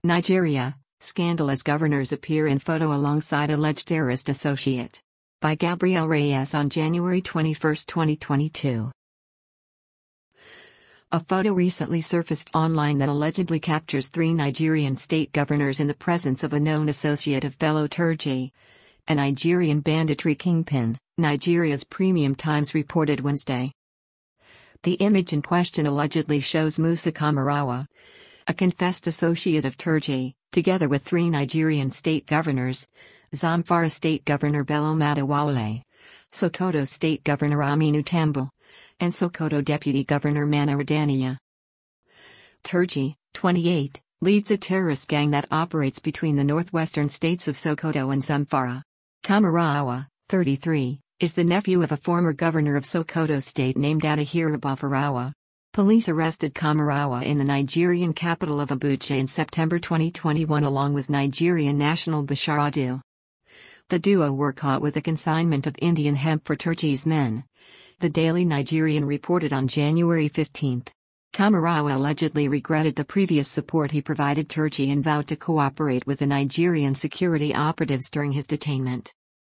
Nigeria, scandal as governors appear in photo alongside alleged terrorist associate. By Gabriel Reyes on January 21, 2022. A photo recently surfaced online that allegedly captures three Nigerian state governors in the presence of a known associate of Bello Turji, a Nigerian banditry kingpin, Nigeria's Premium Times reported Wednesday. The image in question allegedly shows Musa Kamarawa, a confessed associate of Turji, together with three Nigerian state governors: Zamfara State Governor Bello Matawalle, Sokoto State Governor Aminu Tambuwal, and Sokoto Deputy Governor Manara Daniya. Turji, 28, leads a terrorist gang that operates between the northwestern states of Sokoto and Zamfara. Kamarawa, 33, is the nephew of a former governor of Sokoto State named Adahira Bafarawa. Police arrested Kamarawa in the Nigerian capital of Abuja in September 2021 along with Nigerian national Bashir Adu. The duo were caught with a consignment of Indian hemp for Turji's men. The Daily Nigerian reported on January 15. Kamarawa allegedly regretted the previous support he provided Turji and vowed to cooperate with the Nigerian security operatives during his detainment.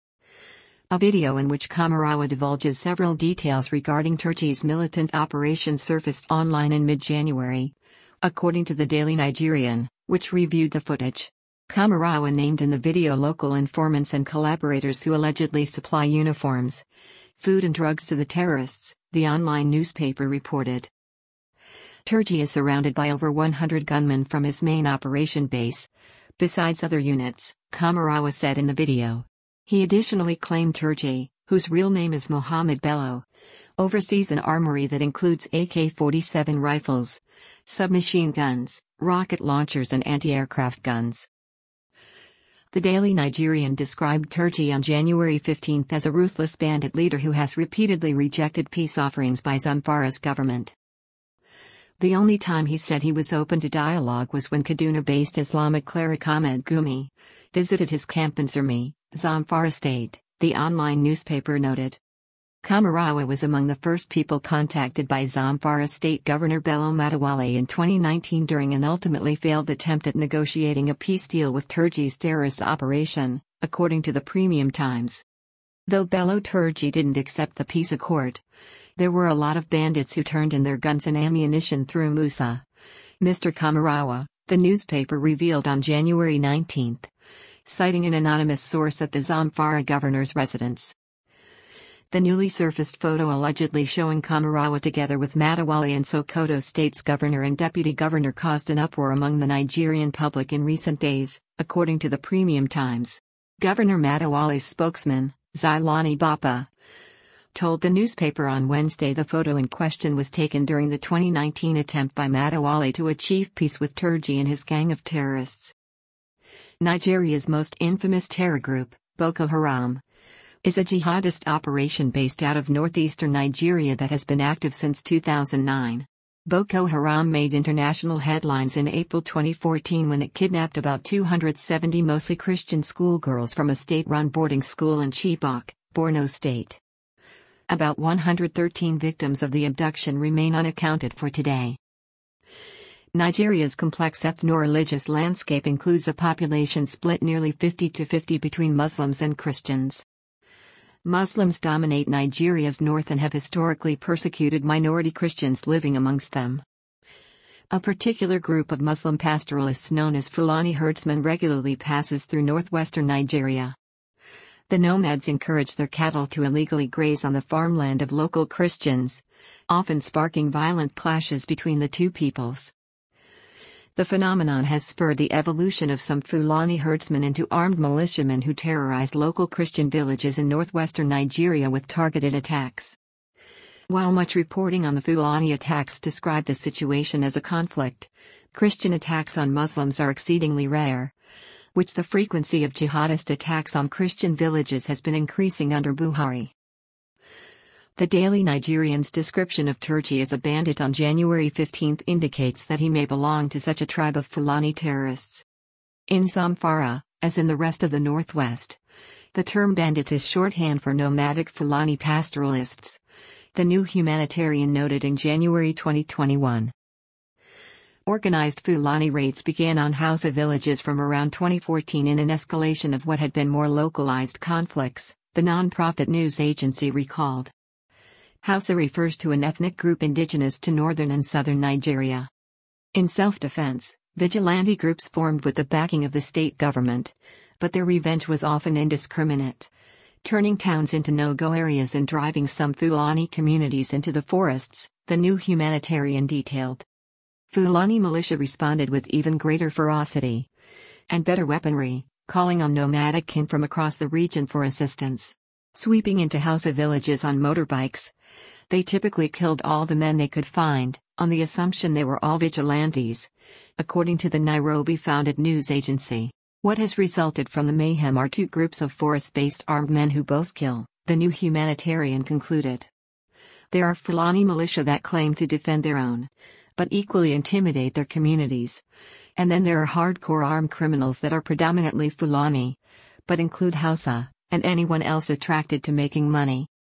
A video in which Kamarawa divulges several details regarding Turji's militant operation surfaced online in mid-January, according to the Daily Nigerian, which reviewed the footage. Kamarawa named in the video local informants and collaborators who allegedly supply uniforms, food and drugs to the terrorists, the online newspaper reported. Turji is surrounded by over 100 gunmen from his main operation base, besides other units, Kamarawa said in the video. He additionally claimed Turji, whose real name is Mohammed Bello, oversees an armory that includes AK-47 rifles, submachine guns, rocket launchers and anti-aircraft guns. The Daily Nigerian described Turji on January 15 as a ruthless bandit leader who has repeatedly rejected peace offerings by Zamfara's government. The only time he said he was open to dialogue was when Kaduna-based Islamic cleric Ahmed Gumi visited his camp in Zurmi, Zamfara State, the online newspaper noted. Kamarawa was among the first people contacted by Zamfara State Governor Bello Matawalle in 2019 during an ultimately failed attempt at negotiating a peace deal with Turji's terrorist operation, according to the Premium Times. Though Bello Turji didn't accept the peace accord, there were a lot of bandits who turned in their guns and ammunition through Musa. Mr. Kamarawa, the newspaper revealed on January 19, citing an anonymous source at the Zamfara governor's residence. The newly surfaced photo allegedly showing Kamarawa together with Matawalle and Sokoto State's governor and deputy governor caused an uproar among the Nigerian public in recent days, according to the Premium Times. Governor Matawalle's spokesman, Zilani Bapa, told the newspaper on Wednesday the photo in question was taken during the 2019 attempt by Matawalle to achieve peace with Turji and his gang of terrorists. Nigeria's most infamous terror group, Boko Haram, is a jihadist operation based out of northeastern Nigeria that has been active since 2009. Boko Haram made international headlines in April 2014 when it kidnapped about 270 mostly Christian schoolgirls from a state-run boarding school in Chibok, Borno State. About 113 victims of the abduction remain unaccounted for today. Nigeria's complex ethno-religious landscape includes a population split nearly 50-50 between Muslims and Christians. Muslims dominate Nigeria's north and have historically persecuted minority Christians living amongst them. A particular group of Muslim pastoralists known as Fulani herdsmen regularly passes through northwestern Nigeria. The nomads encourage their cattle to illegally graze on the farmland of local Christians, often sparking violent clashes between the two peoples. The phenomenon has spurred the evolution of some Fulani herdsmen into armed militiamen who terrorize local Christian villages in northwestern Nigeria with targeted attacks. While much reporting on the Fulani attacks describe the situation as a conflict, Christian attacks on Muslims are exceedingly rare, which the frequency of jihadist attacks on Christian villages has been increasing under Buhari. The Daily Nigerian's description of Turji as a bandit on January 15 indicates that he may belong to such a tribe of Fulani terrorists. In Zamfara, as in the rest of the Northwest, the term bandit is shorthand for nomadic Fulani pastoralists, the New Humanitarian noted in January 2021. Organized Fulani raids began on Hausa villages from around 2014 in an escalation of what had been more localized conflicts, the non-profit news agency recalled. Hausa refers to an ethnic group indigenous to northern and southern Nigeria. In self-defense, vigilante groups formed with the backing of the state government, but their revenge was often indiscriminate, turning towns into no-go areas and driving some Fulani communities into the forests, the New Humanitarian detailed. Fulani militia responded with even greater ferocity and better weaponry, calling on nomadic kin from across the region for assistance. Sweeping into Hausa villages on motorbikes, they typically killed all the men they could find, on the assumption they were all vigilantes, according to the Nairobi-founded news agency. What has resulted from the mayhem are two groups of forest-based armed men who both kill, the New Humanitarian concluded. There are Fulani militia that claim to defend their own, but equally intimidate their communities. And then there are hardcore armed criminals that are predominantly Fulani, but include Hausa, and anyone else attracted to making money.